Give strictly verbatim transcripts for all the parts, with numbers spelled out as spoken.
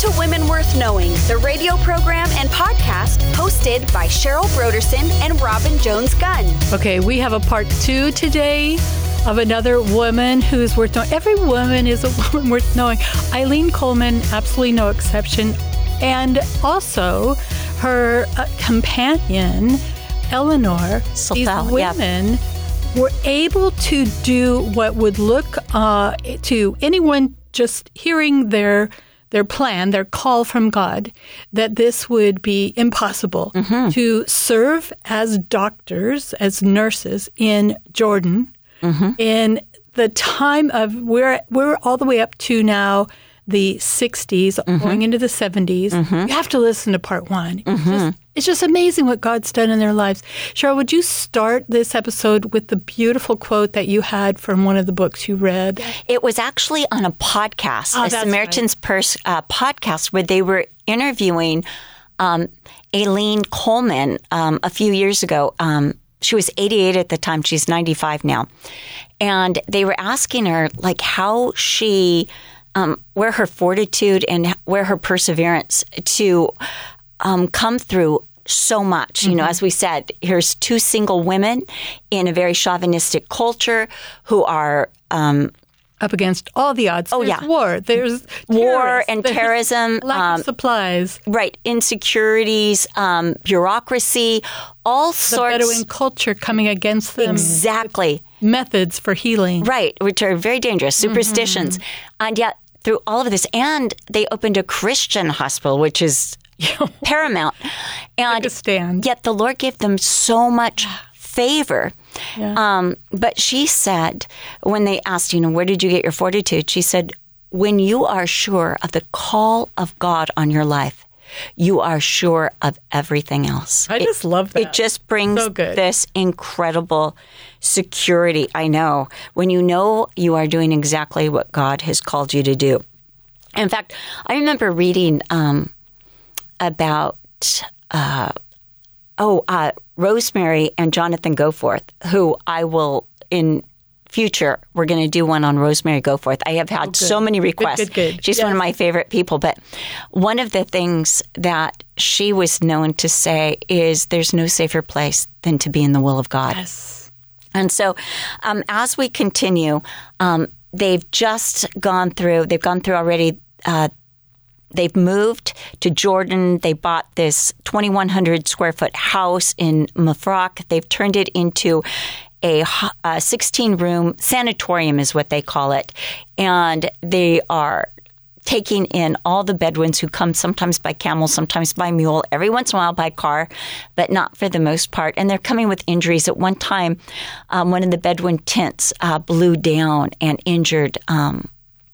to Women Worth Knowing, the radio program and podcast hosted by Cheryl Broderson and Robin Jones-Gunn. Okay, we have a part two today of another woman who's worth knowing. Every woman is a woman worth knowing. Eileen Coleman, absolutely no exception. And also her uh, companion, Eleanor. Sophel, these women yeah. were able to do what would look uh, to anyone just hearing their their plan, their call from God, that this would be impossible mm-hmm. to serve as doctors, as nurses in Jordan mm-hmm. in the time of, we're, we're all the way up to now the sixties, mm-hmm. going into the seventies. Mm-hmm. You have to listen to part one. It's, mm-hmm. just, it's just amazing what God's done in their lives. Cheryl, would you start this episode with the beautiful quote that you had from one of the books you read? It was actually on a podcast, oh, a Samaritan's right. Purse uh, podcast, where they were interviewing um, Eileen Coleman um, a few years ago. Um, she was eighty-eight at the time. She's ninety-five now. And they were asking her, like, how she... Um, where her fortitude and where her perseverance to um, come through so much. Mm-hmm. You know, as we said, here's two single women in a very chauvinistic culture who are um, up against all the odds. Oh, there's yeah. war. There's war and terrorism. Lack um, of supplies. Right. Insecurities, um, bureaucracy, all the sorts. The Bedouin culture coming against them. Exactly. Methods for healing. Right, which are very dangerous. Superstitions. Mm-hmm. And yet, through all of this, and they opened a Christian hospital, which is paramount. And Take a stand. Yet the Lord gave them so much favor. Yeah. Um, but she said, when they asked, you know, where did you get your fortitude? She said, when you are sure of the call of God on your life, you are sure of everything else. I just it, love that. It just brings so this incredible security. I know. When you know you are doing exactly what God has called you to do. In fact, I remember reading um, about, uh, oh, uh, Rosemary and Jonathan Goforth, who I will, in future, we're going to do one on Rosemary Goforth. I have had oh, so many requests. Good, good, good. She's yes. one of my favorite people. But one of the things that she was known to say is there's no safer place than to be in the will of God. Yes. And so um, as we continue, um, they've just gone through, they've gone through already, uh, they've moved to Jordan. They bought this twenty-one hundred square foot house in Mafraq. They've turned it into a sixteen-room sanatorium is what they call it. And they are taking in all the Bedouins who come sometimes by camel, sometimes by mule, every once in a while by car, but not for the most part. And they're coming with injuries. At one time, um, one of the Bedouin tents uh, blew down and injured um,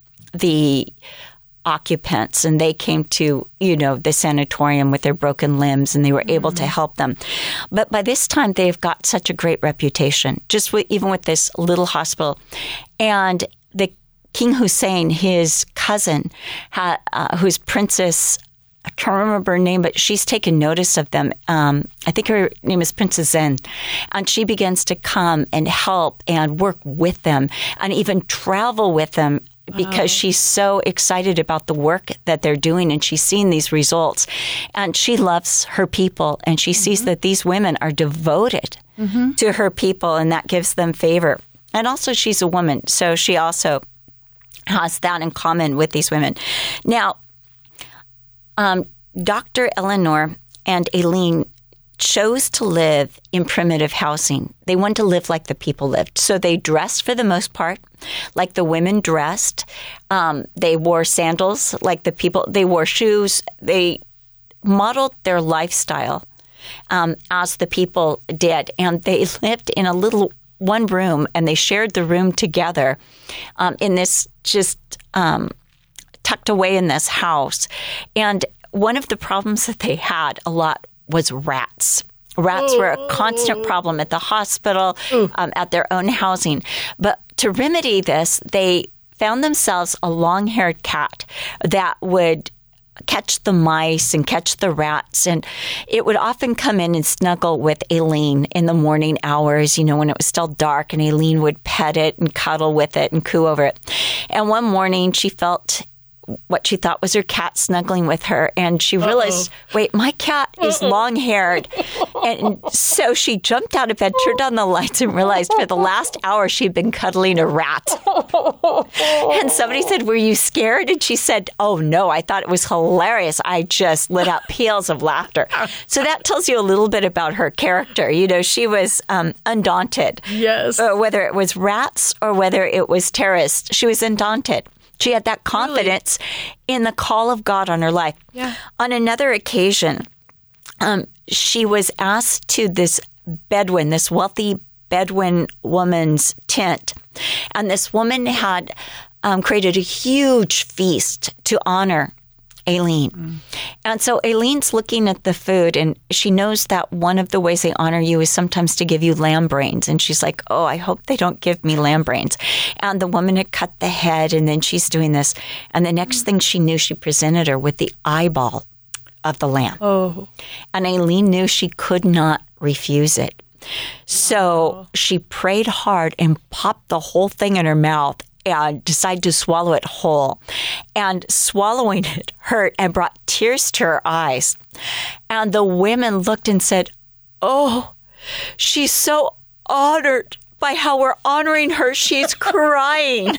the occupants, and they came to, you know, the sanatorium with their broken limbs, and they were mm-hmm. able to help them. But by this time, they've got such a great reputation, just with, even with this little hospital. And the King Hussein, his cousin, ha, uh, who's Princess, I can't remember her name, but she's taken notice of them. Um, I think her name is Princess Zen. And she begins to come and help and work with them and even travel with them because wow. she's so excited about the work that they're doing, and she's seen these results. And she loves her people, and she mm-hmm. sees that these women are devoted mm-hmm. to her people, and that gives them favor. And also she's a woman, so she also has that in common with these women. Now, um, Doctor Eleanor and Eileen chose to live in primitive housing. They wanted to live like the people lived. So they dressed for the most part like the women dressed. Um, they wore sandals like the people. They wore shoes. They modeled their lifestyle um, as the people did. And they lived in a little one room, and they shared the room together um, in this just um, tucked away in this house. And one of the problems that they had a lot was rats. Rats oh. were a constant problem at the hospital, um, at their own housing. But to remedy this, they found themselves a long-haired cat that would catch the mice and catch the rats. And it would often come in and snuggle with Eileen in the morning hours, you know, when it was still dark, and Eileen would pet it and cuddle with it and coo over it. And one morning she felt what she thought was her cat snuggling with her. And she realized, Uh-oh. wait, my cat is Uh-oh. long-haired. And so she jumped out of bed, turned on the lights, and realized for the last hour she'd been cuddling a rat. And somebody said, were you scared? And she said, oh, no, I thought it was hilarious. I just let out peals of laughter. So that tells you a little bit about her character. You know, she was um, undaunted. Yes. Uh, whether it was rats or whether it was terrorists, she was undaunted. She had that confidence really? in the call of God on her life. Yeah. On another occasion, um, she was asked to this Bedouin, this wealthy Bedouin woman's tent. And this woman had um, created a huge feast to honor Aileen. Mm. And so Aileen's looking at the food, and she knows that one of the ways they honor you is sometimes to give you lamb brains. And she's like, oh, I hope they don't give me lamb brains. And the woman had cut the head, and then she's doing this. And the next mm. thing she knew, she presented her with the eyeball of the lamb. Oh. And Aileen knew she could not refuse it. So wow. she prayed hard and popped the whole thing in her mouth and decided to swallow it whole. And swallowing it hurt and brought tears to her eyes. And the women looked and said, oh, she's so honored by how we're honoring her. She's crying.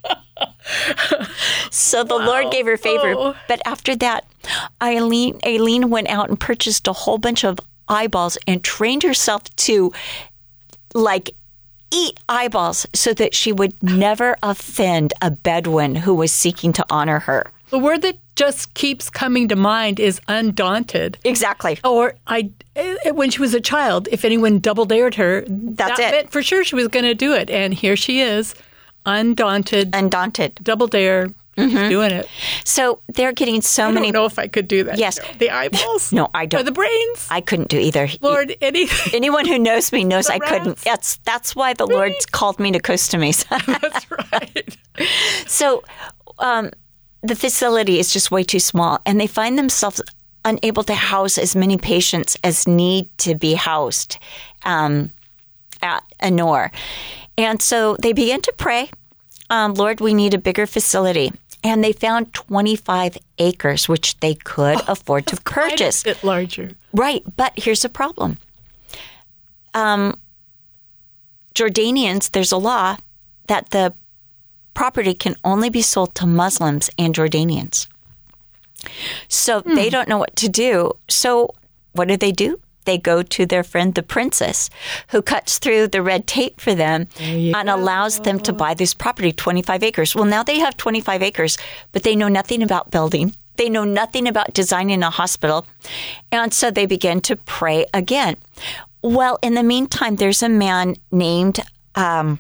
So the wow. Lord gave her favor. Oh. But after that, Aileen, Aileen went out and purchased a whole bunch of eyeballs and trained herself to, like, eat eyeballs so that she would never offend a Bedouin who was seeking to honor her. The word that just keeps coming to mind is undaunted. Exactly. Or I, when she was a child, if anyone double dared her, That's that it. meant for sure she was going to do it. And here she is, undaunted. Undaunted. Double dare. Mm-hmm. Doing it. So they're getting so I many. I don't know if I could do that. Yes. No. The eyeballs? No, I don't. Or the brains? I couldn't do either. Lord, anything. Anyone who knows me knows the I rats? couldn't. That's that's why the Lord called me to Costa Mesa. That's right. So um, the facility is just way too small, and they find themselves unable to house as many patients as need to be housed um, at Anor. And so they began to pray, um, Lord, we need a bigger facility. And they found twenty-five acres, which they could oh, afford to purchase. Quite a bit larger. Right. But here's the problem. Um, Jordanians, there's a law that the property can only be sold to Muslims and Jordanians. So hmm. they don't know what to do. So what do they do? They go to their friend, the princess, who cuts through the red tape for them and go. allows them to buy this property, twenty-five acres. Well, now they have twenty-five acres, but they know nothing about building. They know nothing about designing a hospital. And so they begin to pray again. Well, in the meantime, there's a man named um,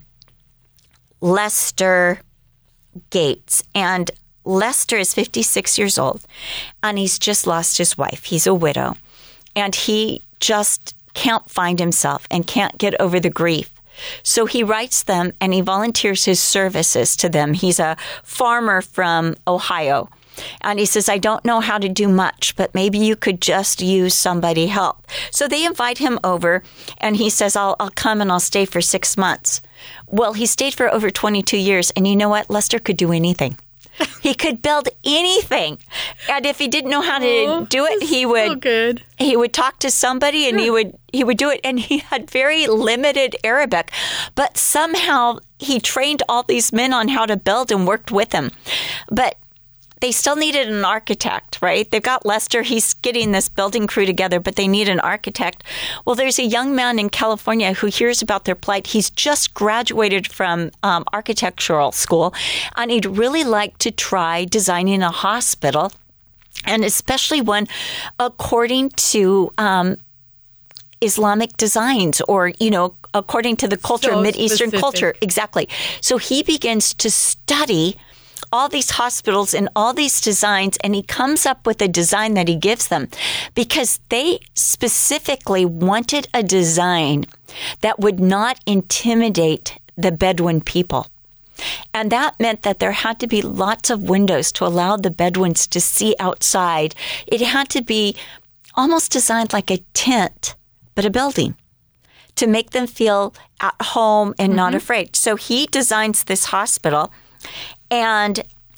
Lester Gates. And Lester is fifty-six years old, and he's just lost his wife. He's a widow. And he just can't find himself and can't get over the grief. So he writes them and he volunteers his services to them. He's a farmer from Ohio. And he says, I don't know how to do much, but maybe you could just use somebody help. So they invite him over, and he says, I'll, I'll come and I'll stay for six months. Well, he stayed for over twenty-two years. And you know what? Lester could do anything. He could build anything. And if he didn't know how to oh, do it, he would so good. he would talk to somebody and he would he would do it. And he had very limited Arabic. But somehow he trained all these men on how to build and worked with them. But they still needed an architect, right? They've got Lester. He's getting this building crew together, but they need an architect. Well, there's a young man in California who hears about their plight. He's just graduated from um, architectural school, and he'd really like to try designing a hospital, and especially one according to um, Islamic designs, or, you know, according to the culture, so Mideastern culture. Exactly. So he begins to study all these hospitals and all these designs, and he comes up with a design that he gives them because they specifically wanted a design that would not intimidate the Bedouin people. And that meant that there had to be lots of windows to allow the Bedouins to see outside. It had to be almost designed like a tent, but a building, to make them feel at home and mm-hmm. not afraid. So he designs this hospital. And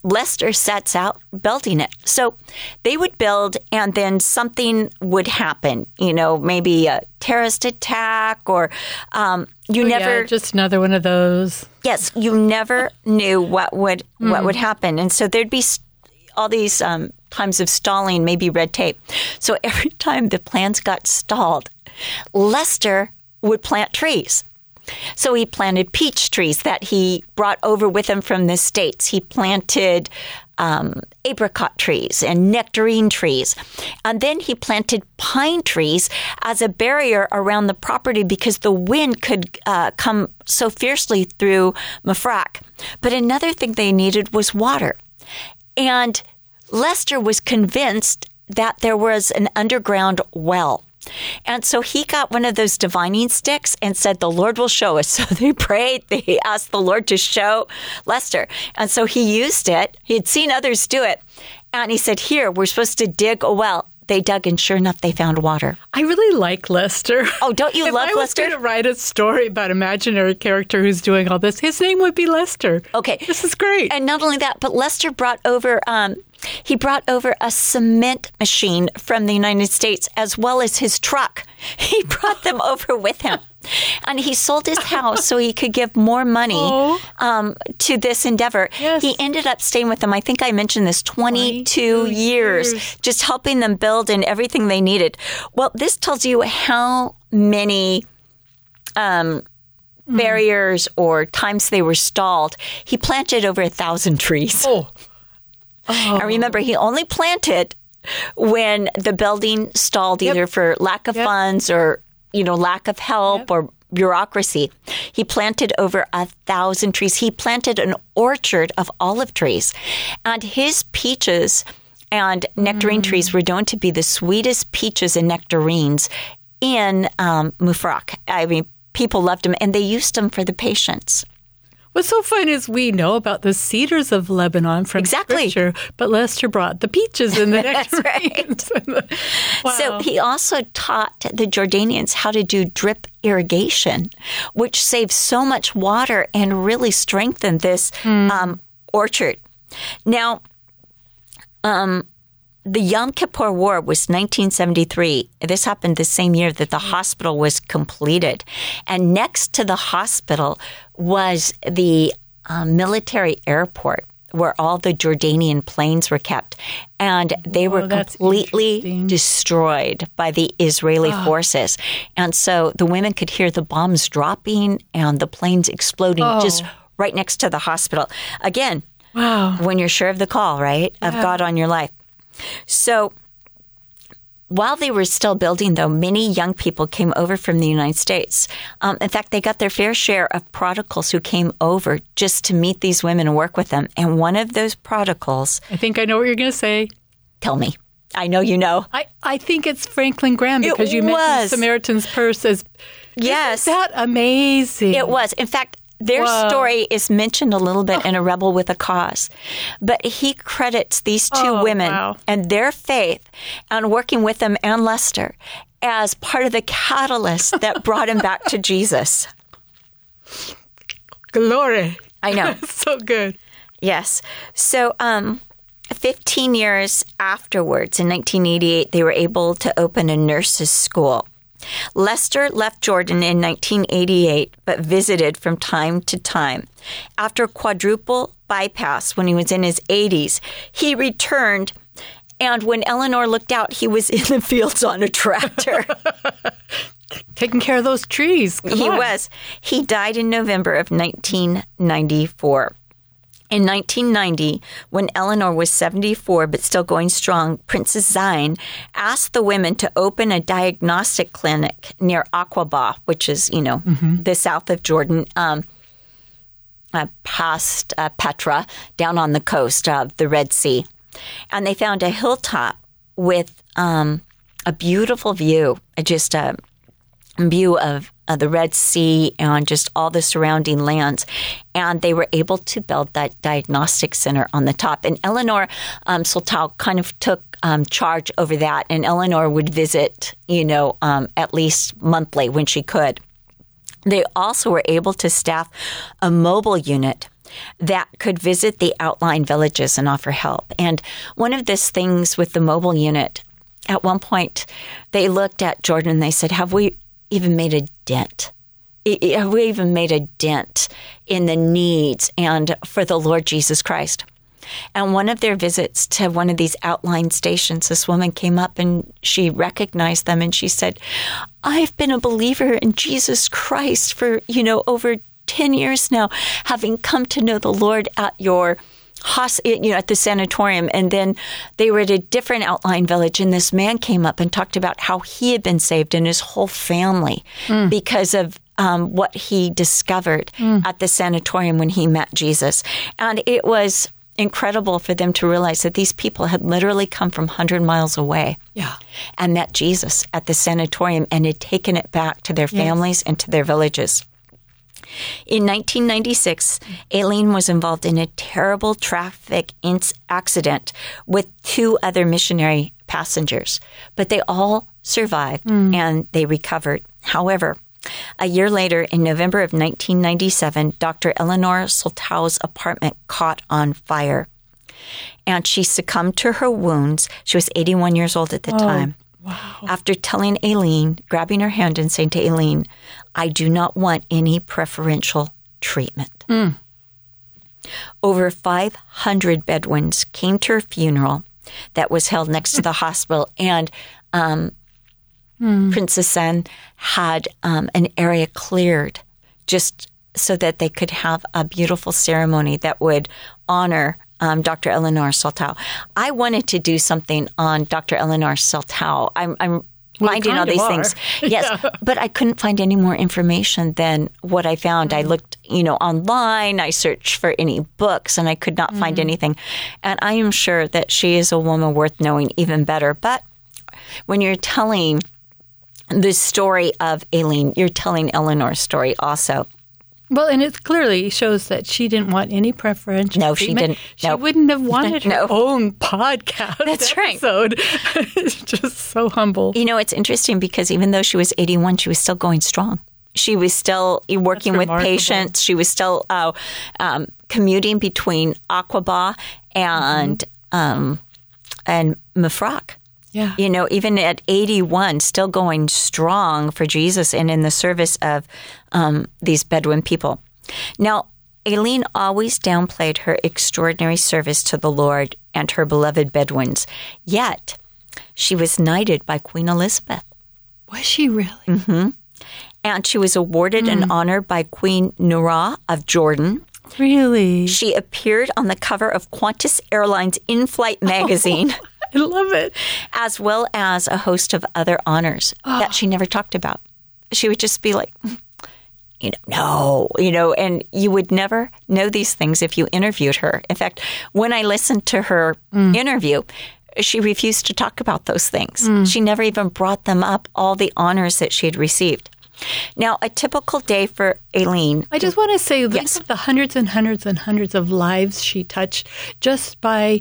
Lester sets out building it. So they would build and then something would happen, you know, maybe a terrorist attack or um, you oh, never... Yeah, just another one of those. Yes, you never knew what would mm. what would happen. And so there'd be all these um, times of stalling, maybe red tape. So every time the plans got stalled, Lester would plant trees. So he planted peach trees that he brought over with him from the States. He planted um, apricot trees and nectarine trees. And then he planted pine trees as a barrier around the property because the wind could uh, come so fiercely through Mafraq. But another thing they needed was water. And Lester was convinced that there was an underground well. And so he got one of those divining sticks and said, the Lord will show us. So they prayed. They asked the Lord to show Lester. And so he used it. He had seen others do it. And he said, here, we're supposed to dig a well. They dug, and sure enough, they found water. I really like Lester. Oh, don't you if love I was Lester? going to write a story about an imaginary character who's doing all this, his name would be Lester. Okay. This is great. And not only that, but Lester brought over... Um, He brought over a cement machine from the United States as well as his truck. He brought them over with him. And he sold his house so he could give more money oh. um, to this endeavor. Yes. He ended up staying with them. I think I mentioned this, twenty-two, twenty-two years, years, just helping them build and everything they needed. Well, this tells you how many um, mm. barriers or times they were stalled. He planted over a thousand trees. Oh. Oh. And remember, he only planted when the building stalled, either yep. for lack of yep. funds or, you know, lack of help yep. or bureaucracy. He planted over a thousand trees. He planted an orchard of olive trees. And his peaches and nectarine mm. trees were known to be the sweetest peaches and nectarines in um, Mafraq. I mean, people loved them, and they used them for the patients. What's so fun is we know about the cedars of Lebanon from exactly. Scripture, but Lester brought the peaches and the nectarines. Right. Wow. So he also taught the Jordanians how to do drip irrigation, which saves so much water and really strengthened this mm. um, orchard. Now, um, the Yom Kippur War was nineteen seventy-three. This happened the same year that the hospital was completed. And next to the hospital was the uh, military airport where all the Jordanian planes were kept. And they were oh, completely destroyed by the Israeli oh. forces. And so the women could hear the bombs dropping and the planes exploding oh. just right next to the hospital. Again, wow. when you're sure of the call, right, of yeah. God on your life. So while they were still building, though, many young people came over from the United States. Um, in fact, they got their fair share of prodigals who came over just to meet these women and work with them. And one of those prodigals... I think I know what you're going to say. Tell me. I know you know. I, I think it's Franklin Graham because it you was. mentioned Samaritan's Purse. As, yes. Isn't that amazing? It was. In fact... Their Whoa. story is mentioned a little bit in A Rebel with a Cause. But he credits these two oh, women wow. and their faith and working with them and Lester as part of the catalyst that brought him back to Jesus. Glory. I know. So good. Yes. So um, fifteen years afterwards, in nineteen eighty-eight, they were able to open a nurses' school. Lester left Jordan in nineteen eighty-eight, but visited from time to time. After a quadruple bypass when he was in his eighties, he returned, and when Eleanor looked out, he was in the fields on a tractor. Taking care of those trees. Come he on. was. He died in November of nineteen ninety-four. In nineteen ninety, when Eleanor was seventy-four but still going strong, Princess Zine asked the women to open a diagnostic clinic near Aqaba, which is, you know, mm-hmm. the south of Jordan, um, uh, past uh, Petra, down on the coast of the Red Sea. And they found a hilltop with um, a beautiful view, just a view of Uh, the Red Sea and just all the surrounding lands. And they were able to build that diagnostic center on the top. And Eleanor um, Sultan kind of took um, charge over that. And Eleanor would visit, you know, um, at least monthly when she could. They also were able to staff a mobile unit that could visit the outlying villages and offer help. And one of these things with the mobile unit, at one point, they looked at Jordan and they said, have we even made a dent? Have we even made a dent in the needs and for the Lord Jesus Christ? And one of their visits to one of these outlying stations, this woman came up and she recognized them and she said, I've been a believer in Jesus Christ for, you know, over ten years now, having come to know the Lord at your you know, at the sanatorium. And then they were at a different outlying village, and this man came up and talked about how he had been saved and his whole family mm. because of um, what he discovered mm. at the sanatorium when he met Jesus. And it was incredible for them to realize that these people had literally come from one hundred miles away yeah. and met Jesus at the sanatorium and had taken it back to their families yes. and to their villages. In nineteen ninety-six, Aileen was involved in a terrible traffic accident with two other missionary passengers, but they all survived mm. and they recovered. However, a year later, in November of nineteen ninety-seven, Doctor Eleanor Soltau's apartment caught on fire, and she succumbed to her wounds. She was eighty-one years old at the oh. time. Wow. After telling Aileen, grabbing her hand and saying to Aileen, I do not want any preferential treatment. Mm. Over five hundred Bedouins came to her funeral that was held next to the hospital, and um, mm. Princess Anne had um, an area cleared just so that they could have a beautiful ceremony that would honor Um, Doctor Eleanor Soltau. I wanted to do something on Doctor Eleanor Soltau. I'm, I'm well, finding all these are. things. Yes, yeah. but I couldn't find any more information than what I found. Mm. I looked, you know, online. I searched for any books, and I could not mm. find anything. And I am sure that she is a woman worth knowing even better. But when you're telling the story of Aileen, you're telling Eleanor's story also. Well, and it clearly shows that she didn't want any preferential No, treatment. she didn't. She nope. wouldn't have wanted her no. own podcast That's episode. Right. It's just so humble. You know, it's interesting because even though she was eighty-one, she was still going strong. She was still working with patients. She was still uh, um, commuting between Aqaba and mm-hmm. um, and Mafraq. Yeah. You know, even at eighty-one, still going strong for Jesus and in the service of um, these Bedouin people. Now, Aileen always downplayed her extraordinary service to the Lord and her beloved Bedouins. Yet, she was knighted by Queen Elizabeth. Was she really? Mm-hmm. And she was awarded mm. an honor by Queen Noura of Jordan. Really? She appeared on the cover of Qantas Airlines In-Flight magazine. Oh. I love it. As well as a host of other honors oh. that she never talked about. She would just be like, you know, no, you know, and you would never know these things if you interviewed her. In fact, when I listened to her mm. interview, she refused to talk about those things. Mm. She never even brought them up, all the honors that she had received. Now, a typical day for Aileen. I just want to say, think yes. of the hundreds and hundreds and hundreds of lives she touched just by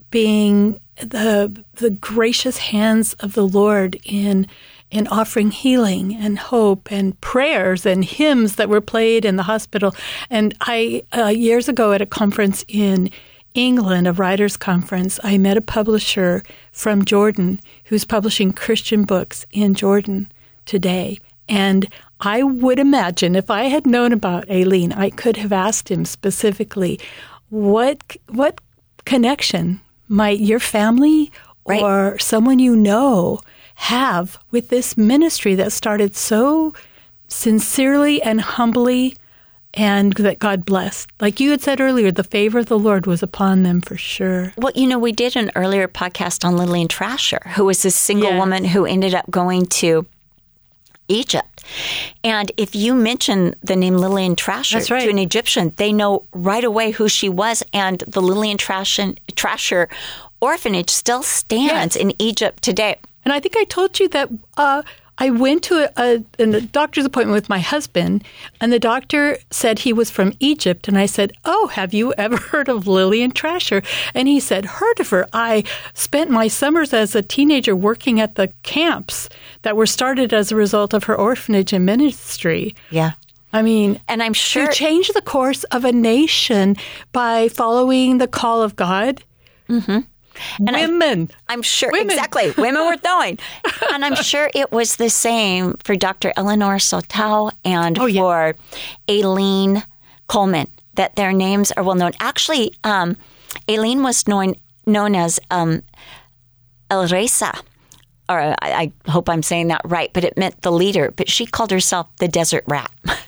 being the the gracious hands of the Lord in in offering healing and hope and prayers and hymns that were played in the hospital. And I uh, years ago at a conference in England, a writers' conference, I met a publisher from Jordan who's publishing Christian books in Jordan today. And I would imagine if I had known about Aileen, I could have asked him specifically, what what connection might your family right. or someone you know have with this ministry that started so sincerely and humbly and that God blessed? Like you had said earlier, the favor of the Lord was upon them for sure. Well, you know, we did an earlier podcast on Lillian Trasher, who was this single yes. woman who ended up going to Egypt. And if you mention the name Lillian Trasher right. to an Egyptian, they know right away who she was. And the Lillian Trasher, Trasher orphanage still stands yes. in Egypt today. And I think I told you that uh, I went to a, a, a doctor's appointment with my husband, and the doctor said he was from Egypt. And I said, oh, have you ever heard of Lillian Trasher? And he said, heard of her. I spent my summers as a teenager working at the camps that were started as a result of her orphanage and ministry. Yeah. I mean, and I'm sure to change the course of a nation by following the call of God. Mm-hmm. And women. I, I'm sure, women. exactly, women worth knowing. And I'm sure it was the same for Doctor Eleanor Soto and oh, yeah. for Aileen Coleman, that their names are well known. Actually, um, Aileen was known, known as um, El Reza, or I, I hope I'm saying that right, but it meant the leader. But she called herself the desert rat.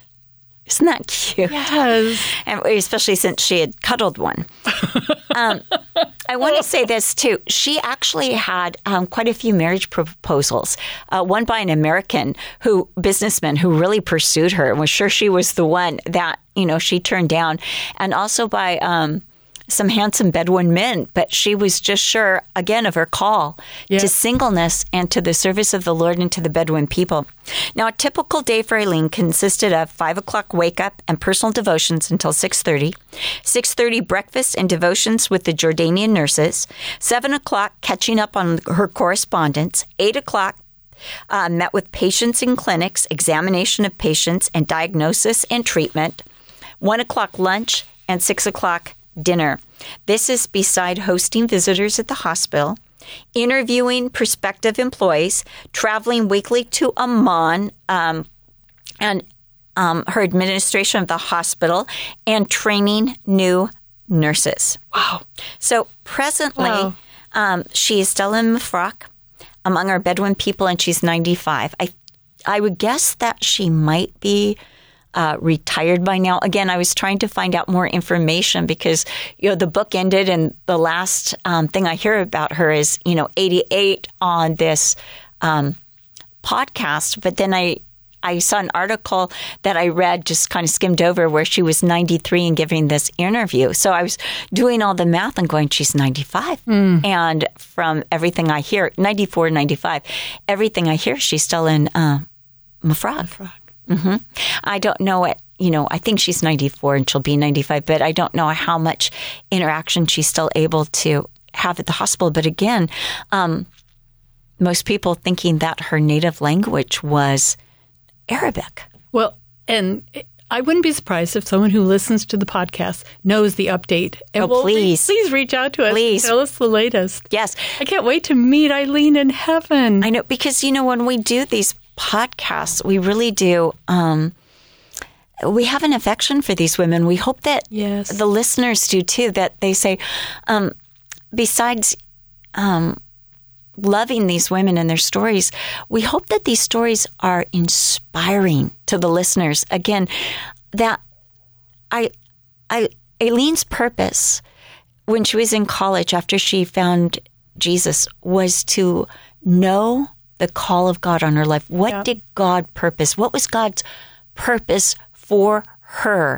Isn't that cute? Yes. And especially since she had cuddled one. um, I want to say this, too. She actually had um, quite a few marriage proposals. Uh, one by an American who businessman who really pursued her and was sure she was the one that, you know, she turned down. And also by um, some handsome Bedouin men. But she was just sure, again, of her call yeah. to singleness and to the service of the Lord and to the Bedouin people. Now, a typical day for Aileen consisted of five o'clock wake up and personal devotions until six thirty, six thirty breakfast and devotions with the Jordanian nurses, seven o'clock catching up on her correspondence, eight o'clock uh, met with patients in clinics, examination of patients and diagnosis and treatment, one o'clock lunch, and six o'clock dinner. This is beside hosting visitors at the hospital, interviewing prospective employees, traveling weekly to Amman, um, and um, her administration of the hospital, and training new nurses. Wow. So presently, wow. um, she is still in Mafraq among our Bedouin people, and she's ninety-five. I, I would guess that she might be Uh, retired by now. Again, I was trying to find out more information because, you know, the book ended and the last um, thing I hear about her is, you know, eighty-eight on this um, podcast. But then I, I saw an article that I read, just kind of skimmed over, where she was ninety-three and giving this interview. So I was doing all the math and going, she's ninety-five. Mm. And from everything I hear, ninety-four, ninety-five, everything I hear, she's still in uh, Mafraq. Mafraq. Mm-hmm. I don't know what, you know, I think she's ninety-four and she'll be ninety-five, but I don't know how much interaction she's still able to have at the hospital. But again, um, most people thinking that her native language was Arabic. Well, and I wouldn't be surprised if someone who listens to the podcast knows the update. And oh, we'll please. Re- please reach out to us. Please. Tell us the latest. Yes. I can't wait to meet Aileen in heaven. I know, because, you know, when we do these podcasts, we really do, um, we have an affection for these women. We hope that yes. the listeners do too, that they say, um, besides um, loving these women and their stories, we hope that these stories are inspiring to the listeners. Again, that I, I, Aileen's purpose when she was in college after she found Jesus was to know the call of God on her life. What yeah. did God purpose? What was God's purpose for her?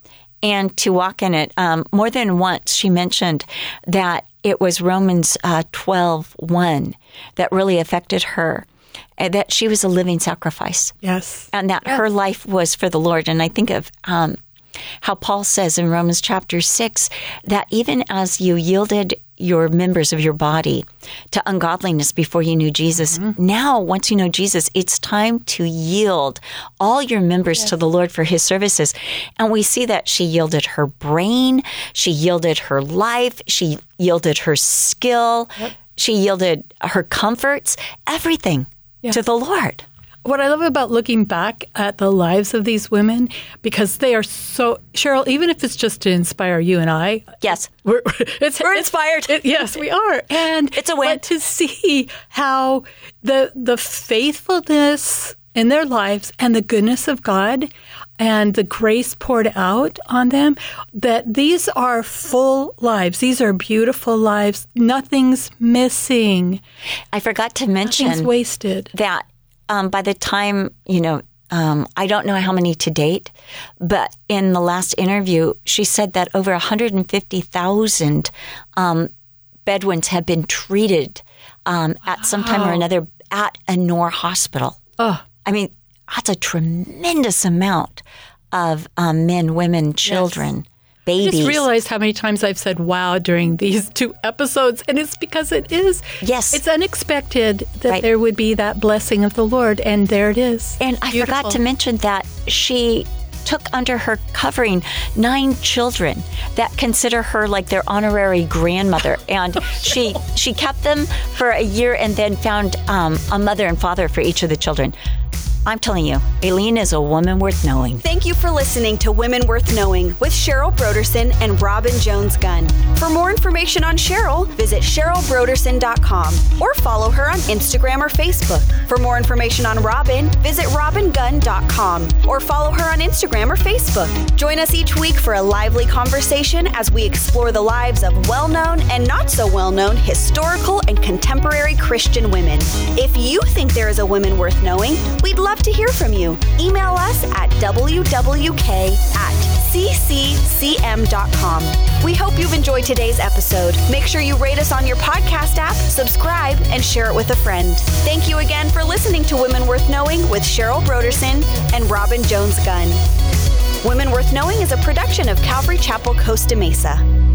And to walk in it. Um, more than once, she mentioned that it was Romans uh, twelve one that really affected her, and that she was a living sacrifice. Yes. And that yes. her life was for the Lord. And I think of um, how Paul says in Romans chapter six that even as you yielded your members of your body to ungodliness before you knew Jesus, mm-hmm. now, once you know Jesus, it's time to yield all your members yes. to the Lord for his services. And we see that she yielded her brain, she yielded her life, she yielded her skill, yep. she yielded her comforts, everything yeah. to the Lord. What I love about looking back at the lives of these women, because they are so, Cheryl, even if it's just to inspire you and I. Yes. We're, it's, we're it's, inspired. It, yes, we are. And it's a win. But to see how the the faithfulness in their lives and the goodness of God and the grace poured out on them, that these are full lives. These are beautiful lives. Nothing's missing. I forgot to mention. Nothing's wasted. That. Um, by the time, you know, um, I don't know how many to date, but in the last interview, she said that over one hundred fifty thousand um, Bedouins have been treated um, wow. at some time or another at a Noor hospital. Oh. I mean, that's a tremendous amount of um, men, women, children. Yes. Babies. I just realized how many times I've said wow during these two episodes, and it's because it is. Yes. It's unexpected that right. there would be that blessing of the Lord, and there it is. And I Beautiful. forgot to mention that she took under her covering nine children that consider her like their honorary grandmother. And she she kept them for a year and then found um, a mother and father for each of the children. I'm telling you, Aileen is a woman worth knowing. Thank you for listening to Women Worth Knowing with Cheryl Brodersen and Robin Jones Gunn. For more information on Cheryl, visit cheryl brodersen dot com or follow her on Instagram or Facebook. For more information on Robin, visit robin gunn dot com or follow her on Instagram or Facebook. Join us each week for a lively conversation as we explore the lives of well-known and not so well-known historical and contemporary Christian women. If you think there is a woman worth knowing, we'd love to hear from you. Email us at w w k at c c c m dot com. We hope you've enjoyed today's episode. Make sure you rate us on your podcast app, subscribe, and share it with a friend. Thank you again for listening to Women Worth Knowing with Cheryl Brodersen and Robin Jones Gunn. Women Worth Knowing is a production of Calvary Chapel, Costa Mesa.